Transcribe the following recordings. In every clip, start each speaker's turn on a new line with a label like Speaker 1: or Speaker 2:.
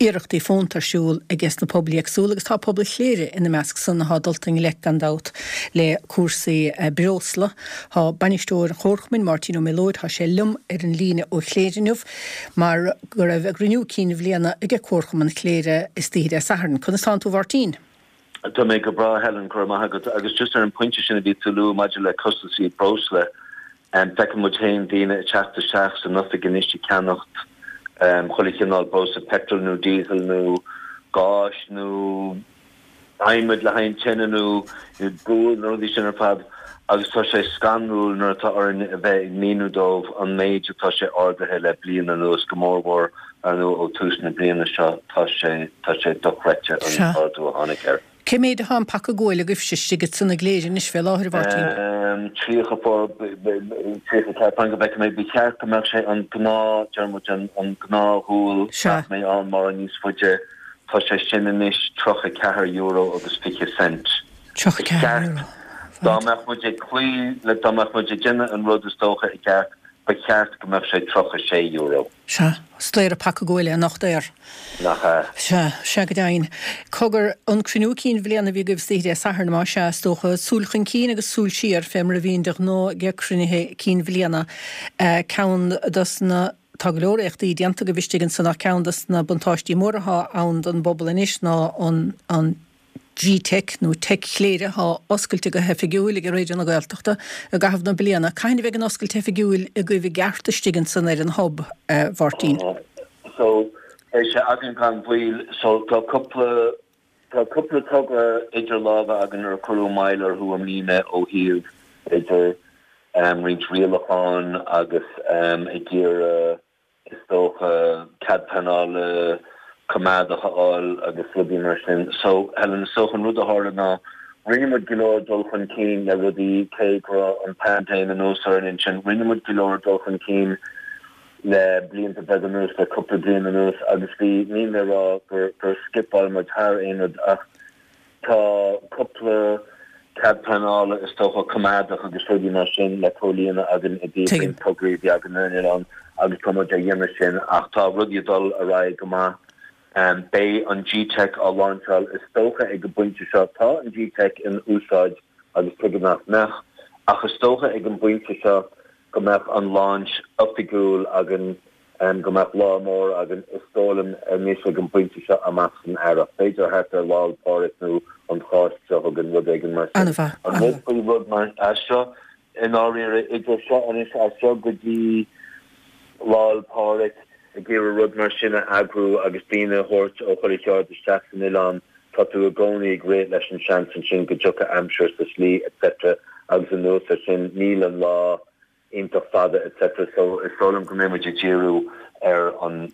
Speaker 1: Iireachtaí fóntarsúil agus na poblí agsúil agus tá pobl chléire ina measc san na hádulting le gandát le cuasaí breosla há banistóir chórchmin Martino Melóid há sé lum ar an líne ó chléirineh mar go raibh a griniú cín bhliana ige chórchaman chléire is tíre saharn chun is tú bhartín.
Speaker 2: Tá mé go bra Helen Cormahagat agus just ar an pointe sinna bhí tú maidir le costaí brosle fecha mu tain díine teachta seach san nofa gníiste ceannacht cholichinál bros petrol nó diesel nó gáis nó aimimid le hain tenne nó bú nó dí sin fad agus tá sé scanúil nar tá ar a bheith mínúdómh an méid tá sé ordathe le bliana nuas gomórhór ar nó ó túsna bliana seo tá sé dorete an ardú a hánig air.
Speaker 1: Cé méid a há pac ggóil a gifse sigad sanna gléidir is fel áthir bhartín?
Speaker 2: Trícha go bheith mé bí ceart go meach sé an gná dearmid an gnáthúil mé an mar an níos fuide tá sé sinis €3 agus 50 cent.
Speaker 1: €3.
Speaker 2: Dámeach mu clí le dámeach mu dinne an rud is tócha I ceart ba ceart go meach sé €6.
Speaker 1: Se sléir a pac ggóile a nach déir. Se go dain. Cogur an crinú cín bhléanana bhí goibh síre saharn má se tócha súlchan cín agus súl siar fémar a bhíon de nó ge crinithe cín bhléanana cen dus na taglóireachtaí dianta go bhístigin sanna ceandas na buntáistí mórtha ann an bobbal inis ná an G-Tech nó tech chléire há oscailte go hefigiúil ag réidir na gailteachta a gahabh na bliana. Caine bheith an oscailte hefigiúil a go bhí geartastigin san ar an hob bhartín.
Speaker 2: So sé agin gan bhil so tá couple tugla idir lága agin ar choú mailer hu am líne ó híh idir rint rialachán agus I ddír is tócha cadpanál Comadacha all agus rudí mar sin. So Helen sochan rud a hála ná rinnemud gilóir dulchan cín le rudí cégra an pantain an ósar in sin rinnemud gilóir dulchan cín le blianta beganús le couple bliananús agus bhí ní le rá gur skipáil mar tar éad ach tá couple cadpanála is tócha Comadach agus rudí mar sin le cholíana agin I ddín tugraí agan an agus cumad a dhéime sin ach tá rudí dul a ra go má Bay an G-Tech á lánsal is tócha ag go buinte seo tá an G-Tech in úsáid agus tuganach mech ach is tócha ag an buinte seo go mech an launch upigúil agan go mech lámór agan istólan níos ag an buinte seo amach san airach. Féidir het ar láil páris nó an cháist seo agan rud ag an mar an rud mar seo in áíire idir seo an is seo go dtí láil páris a gé rud mar sinna agrú agus bína hort ó choirtear de Jackson Ilan tatu a gcónaí great leis an sean sin go jocha amsir sa slí etc agus an nó sin níl an lá intach fada etc so is solam go méid ddíú ar an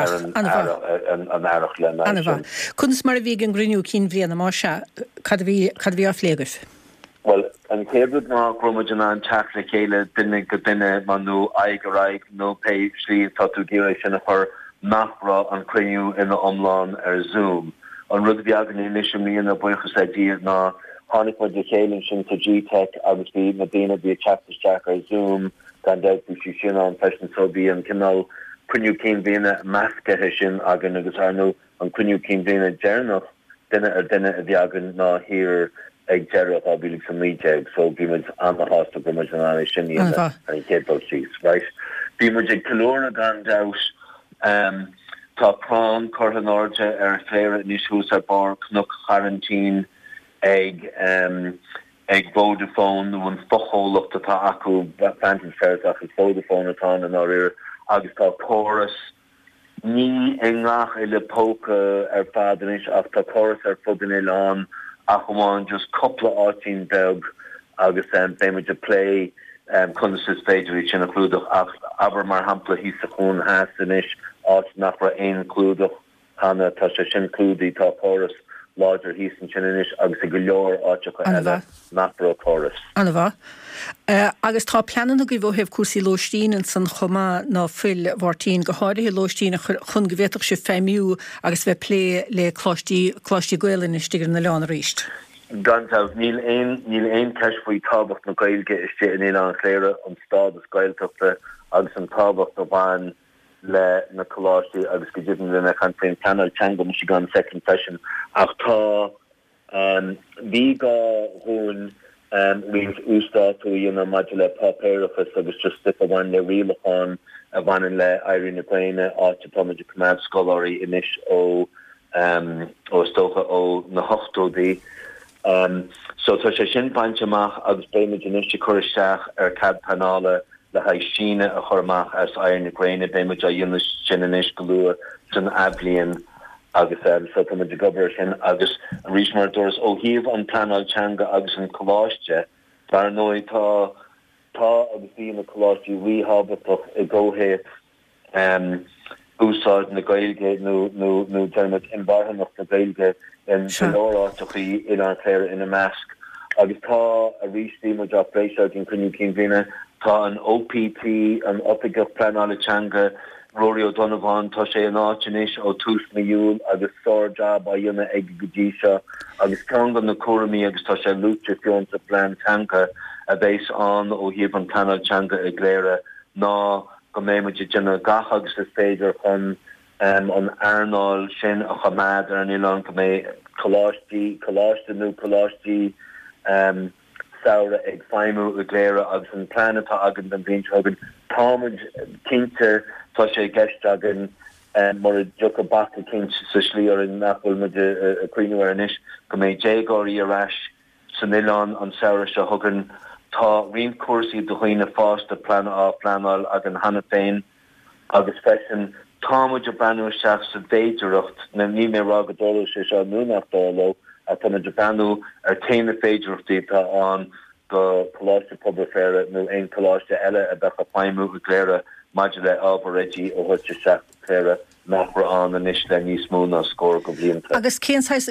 Speaker 2: airach le
Speaker 1: Anna Cunas mar a bhí an griniú cín bhríanana má se cad bhí á phléagah.
Speaker 2: Well, an cébud ná chromogen an teachla chéile duine go duine manú aig a raig nó pe slí tatú gé sinna chu nachrá an cruniú ina omláin ar Zoom. An rud bheagan inisiom líon a buchas a díad ná hánig mu de chéilinn sin tá G-Tech agus bhí na daine bhí chatteteach ar Zoom gan de bú sin an fesin so bhí an cinál cruniú cín bhíine meascathe sin agan agus arnú an cruniú cín bhíine déirnach duine ar duine a bheagan ná hir ag Gerald abilig some meeting so bímid an the hosta go much an sinni and cable cheese right bímid ag calóra gan daus tá prán corhan orge ar féire níos hús ar bar cnuc quarantine ag Vodafone wan focholacht atá acu fancy fairs ach Vodafone atá an áir agus tá chorus ní engach le póca ar fadanis ach tá chorus ar fudin eán Achaman just couple of 18 dog agus damage play consensus stage which include aber mar hampla hí sa chun hasanish át nachra include hanna tá sé sin clúdi tá chorus larger hí san chinish agus go leor áteach eile nachra chorus.
Speaker 1: Anna agus tá planan a go bh heh cuasí lóistín san chomá ná fuil bhartín go háirithe lóistín chun go bhéach sé féimiú agus bheith plé le chlátí gcuileann istígur na leán ríist.
Speaker 2: Gantáh níl ein ceis faoi tábacht na gailge isté in éile an chléire an stád is gailteachta agus an tábacht ó bhain le na choláistí agus go dtí lena campaign Canal Tango Michigan second session ach tá bhí gá hún rih ústátú dhéana maidide le pápéirechas agus just stipa bhain le rialacháin a bhain le éirí na Gréine áte táidir cumad scoláirí inis ó stocha ó na hochtódaí. So tá sé sin baintteach agus béimiid iniste choristeach cad panála le haid síne a chormach as éirí na Gréine béimiid a dhéana sin inis go luath san ablion agus so tá de gobar sin agus an rísmar doras ó híomh an Planaltanga agus an choláiste bar nói tá agus bhí na choláistí rihabbatach i ggóhéit úsáid na gailge nó dermid in barhanach na gailge in órátachaí in an cléir ina measc agus tá a rístí mo job préiseart in cruinniú cín bhíine tá an OPP an Opigeach Planaltanga Rory O'Donovan tá sé an áis ó tús na dúil agus sójab a dhéine ag godí seo agus ceangan na choramí agus tá sé lúte fiúnta Planaltanga a bhééis an ó híomh an Planaltanga i gléire ná go méimiid dénne gath agus is féidir chun an airnáil sin a chamad ar an Ián go mé choláistí saoire ag feimú i gléire agus an planetá agan den bhíon agan táid cinnte tá sé gceist agan mar a jocha bata cinint sa slíor in nachfuil mu a cuiinúar inis go mé dégáirí aráis san Ián an saoire se thugan tá rion cuasaí do chuoine fásta planáil agan hana féin agus fesin táid a banú seach sa féidireacht na ní mé ragadóla sé seo núnachtála a tá de banú ar téine féidirachtaí tá an go choláiste poblbal nó ein choláiste eile a becha feimú go léire maidide le ábharéidí ó thuirte seach léire nachra an inis le níos mó ná scór go blianta.
Speaker 1: Agus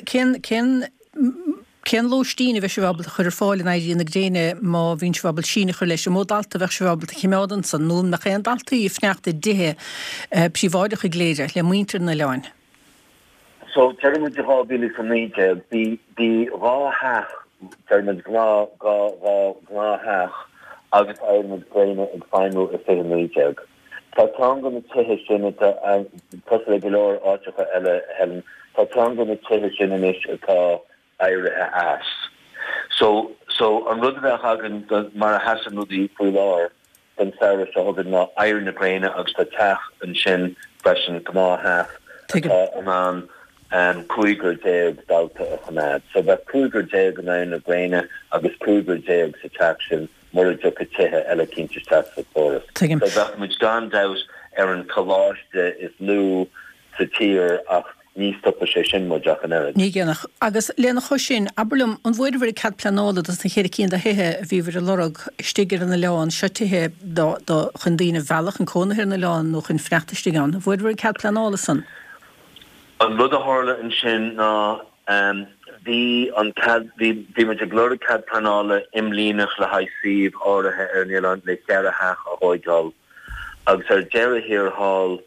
Speaker 1: cén lóistíine bheith sehbal chuir fáil in éidir na Gréine má bhín sehbal sína chu leis mó dalta bheith sehbal chimeádan san nó na chéan dalta í fneachta dithe príomháideach i gléide le muintear na leáin.
Speaker 2: So teirmid de hábílí san méide bí ráthach teirmid gláthach agus áirmid Gréine ag feimú i fé méideag. Tá gan na tuthe sin cos le go leir áitecha eile helen tá gan na tuthe sin inis atá éirithe as. So an rud bheith hagan mar a hasan nudí faoi láir den saoire se hagan ná éir na Gréine agus tá teach an sin freisin gomáthach atá an cúigur déag dalta a chamad. So bheith cúigur déag an éir na Gréine agus cúigur déag sa teach sin mar a jo go tuthe eile cinnte teach sa fóras. So bheith muid gan daos ar an choláiste is lú sa tír ach ní stoppa sé sin mo deach an airad.
Speaker 1: Ní ggéanach. Agus léana chu sin, abalum an bhfuidir bhar cad planála das na chéir cín de hithe bhí bhar a lorug stigar an na leáin se tuthe do chundíine bhealach an cónahir na leáin nó chun freachtaiste gan. Bhfuidir bhar cad planála san?
Speaker 2: An rud a hála an sin ná bhí me de glóra cad planála imlíneach le haid síomh áirithe ar Níland le cearathach a hóidáil. Agus ar deire hir hall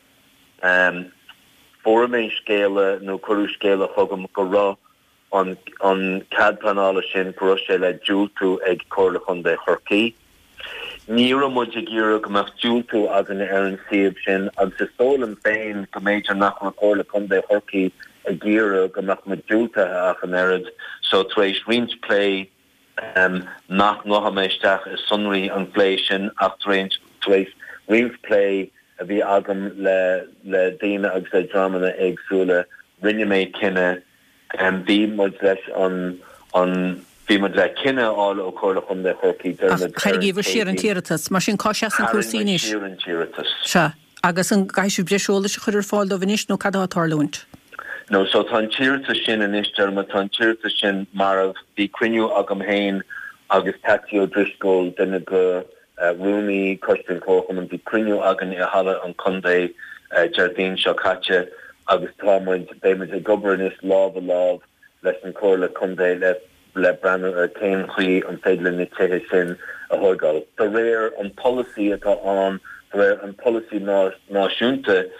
Speaker 2: fórmé scéile nó choú scéile chugam go rá an cad planála sin go sé le dúltú ag cóla chun de chorcaí. Ní muid a ggéire go meach dúltú agan ar an siomh sin agus is tólan féin go méidir nach na cóla chun de chorcaí a ggéire go meach na dúltathe ach an airad. So trééis rins play nach nócha méisteach is sunraí an play sin ach trééis rins play a bhí agam le daine agus le dramana agsúla rinne méid cinenne bhí mud leis an bhí mud le cinenne ála ó cóla chun de chorcaí
Speaker 1: chuirgí bhar siar an tíratas mar sin cáise an cuasínis se agus an gaiisiú breisiúla se chuir fáil do bhanis nó cadátálúint.
Speaker 2: No, so tá tíratas sin in istar ma tá tíratas sin mar bhí cuiniú agam héin agus Patio Driscoll duna go Rooney, Kirsten Cocham and the Crino Agan Hala and Conde, Jardine Shakache, August Tomlin, David the Governess, Love, Lesson Corla Conde, Le Branner, Kane Hui, and Fedlin Tehesin, a Horgal. The rare and policy at on, the rare and policy Nashunta,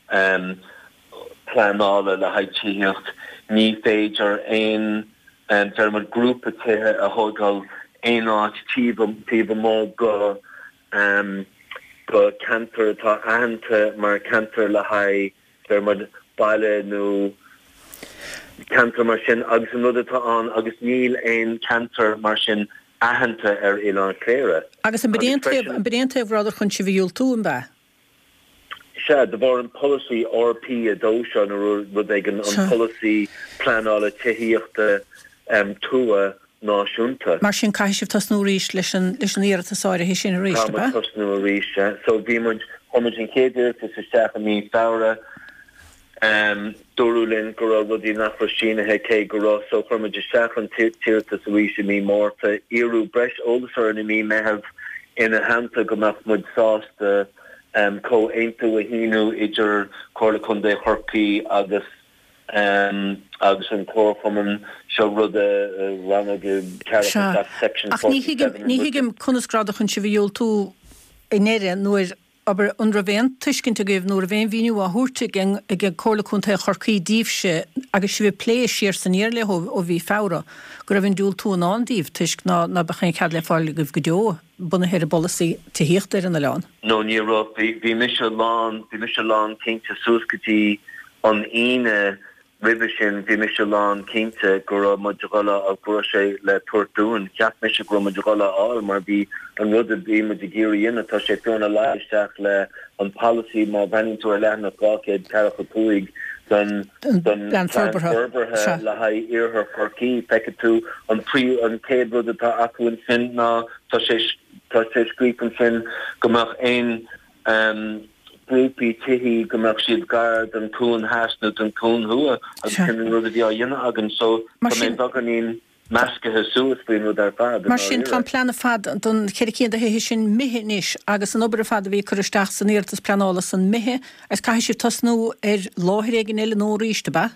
Speaker 2: plan all the Haichihicht, Ni Fager, Ain, and Dermot Group at a Horgal. Éát tíbe mó go go canter tá ahananta mar canter le haid dermod baile nó canter mar sin agus an rud atá an agus níl ein canter mar sin ahananta Ilan Cléire.
Speaker 1: Agus an bedéantaobh ráidir chun si bhíúil tú an bheith?
Speaker 2: De bhar an policy RP a dóise an rud ag an policy planála tíhíochta túa náisiúnta.
Speaker 1: Mar sin caiisih tasnú ríis leis an íaratasáire hí sin a ríis, ba?
Speaker 2: Tasnú a ríis, so bhí muid an céidir is a seach a mí fára dorúlinn go rudí nachfra sínathe cé go so chuid de seach an tíirtas a ríis mí mórta iarú breis ólasar na mí mehebh ina hananta gomach muid sásta có eintu a híú idir chola chun de chorpaí agus an chlórfoman seo rud a ranna section.
Speaker 1: Ach ní hiigim chunasgrádach chun si bhíúil tú énéire nuair aber under bhéin tuiscinnta goibh nuair a bhéin víniu a thuirte ag chola chunta chorcaí díobhse agus si bh plé siar san éirle ó bhí fára go raibh dúil tú an díobh tuisc na bachan cead le fáil goibh go deo buna héir a bollasí tíhíocht ar an leán.
Speaker 2: No ní bhí mis lán cinnte suascatí an ine ribe sin bhí mis lán cinnte go muidirgala a go sé le tuairtún ceap mis go muidirgala áil mar bhí an rud a bhí mu géiríonna tá sé fionna leisteach le an policy má bhainú a lena gácéad cecha túig don Ferberthe le ha iarthar chorcaí feice tú an céad rud atá acuin sin ná tá sé scrípan sin gomach ein grúpi tihí gomach siad gard an cún hasnú an cún hua agus cin rud a bhí dhéine agan so mé baganín meascathe suasbíon rud ar fad.
Speaker 1: Mar sin tá plana fad don cheiricíon de hé sin mithe níos agus an obair fad a bhí chuisteach san íartas planála san mithe as caiisi tasnú ar láthir ag an eile nó ríiste ba?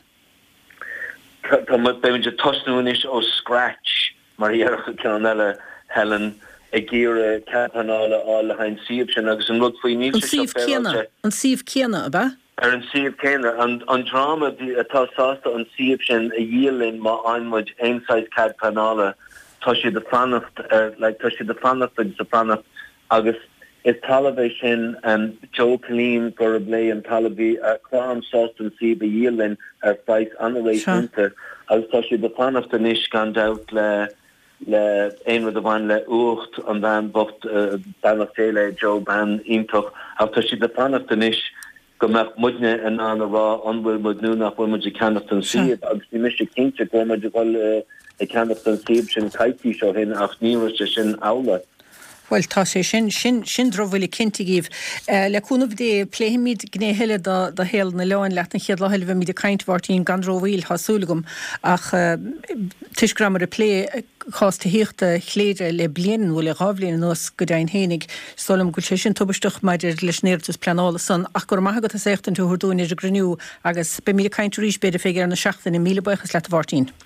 Speaker 2: Tá beimiid tasnú níos ó scratch mar dhearcha cean eile Helen a gíre capanála ála hain siomh sin agus an rud faoí níos
Speaker 1: an siomh céanna ba?
Speaker 2: An siomh céanna an drama atá sásta an siomh sin a dhialinn má anmuid einsáid capanála tá si de fannacht tá si de fannacht sa fannacht agus is talabéis sin Joe Colleen go blé an talabí chláam sásta an siomh a dhialinn ar feis anréisiúnta agus tá si de fannacht a níos gan dat le ein rud a bhain le ucht an bhean bocht banach téile Joe ban intoch ach tá si de fannacht a níos go meach mudne an an rá anhfuil mud nú nach bhfuil muidir ceannacht an siomh agus ní mis cinnte go muidir bhil i ceannacht an siomh sin caiití seo hin ach níiste sin ála.
Speaker 1: Well tá sé sin drohfuil cinnti gíh leúnmh dé pléimiid gnéhéile de héal na leáin leat an chiad leheile bh míad a caiinthhartíín gandróhíil hasúlagum ach tuisgramar a plé chásta híochtta chléide le blian bhfuil le rábhlíon nuas go dain hénig stolam go sé sin tubasteach maidir leis néirtas planála san ach gur maigad a séachtain tú thuúin idir grniú agus be míad a caiintú ríis beidir féidir an na seachtain i míle buchas le bhhartíín.